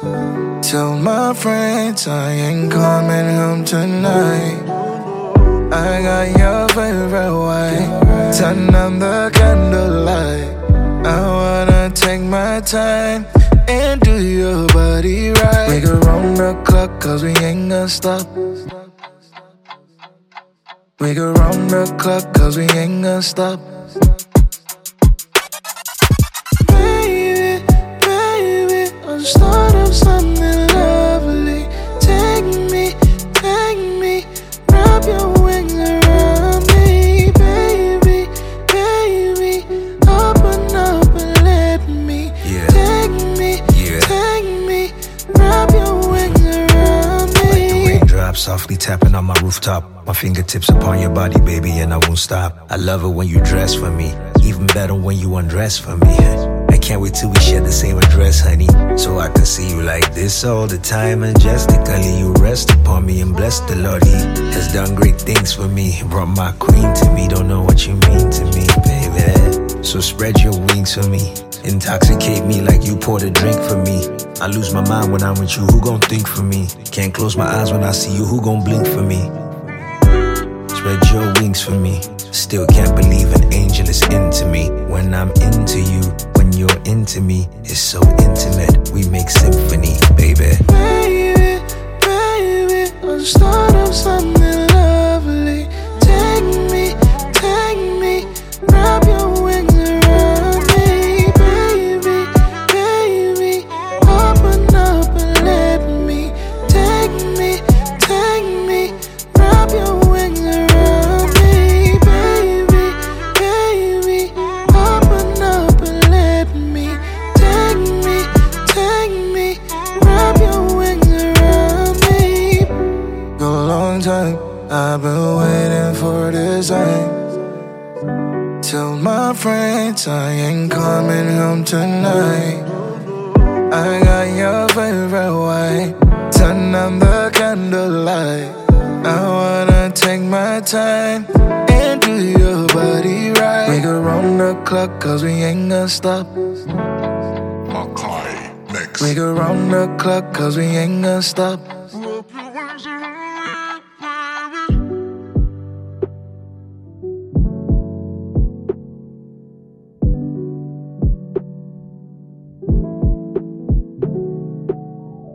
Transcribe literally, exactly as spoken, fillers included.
Tell my friends I ain't coming home tonight. I got your favorite wine. Turn on the candlelight. I wanna take my time and do your body right. We go round the clock cause we ain't gonna stop. We go round the clock cause we ain't gonna stop. Baby, baby, I'll start up something lovely. Take me, take me, wrap your wings around me. Baby, baby, open up and let me. Yeah. Take me, Yeah. take me, wrap your wings around me. Like the raindrops softly tapping on my rooftop. My fingertips upon your body, baby, and I won't stop. I love it when you dress for me, even better when you undress for me. I can't wait till we share the same address, honey, so I can see you like this all the time. Majestically, you rest upon me and bless the Lord. He has done great things for me, brought my queen to me. Don't know what you mean to me, baby. So spread your wings for me, intoxicate me like you poured a drink for me. I lose my mind when I'm with you, who gon' think for me? Can't close my eyes when I see you, who gon' blink for me? Spread your wings for me. Still can't believe an angel is into me. When I'm into you, when you're into me, it's so intimate. We make symphony, baby. Baby, baby, I'll start up something lovely. Take me, take me, wrap your wings around me. Baby, baby, open up and let me. Take me, take me, wrap your wings around me. Baby, baby, open up and let me. Take me, take me, wrap your wings around me. A long time I've been waiting for this time. Tell my friends I ain't coming home tonight. I got your favorite wine. Turn on the candlelight. I wanna take my time and do your body right. We go round the clock cause we ain't gonna stop. Makai Mix. We go round the clock cause we ain't gonna stop.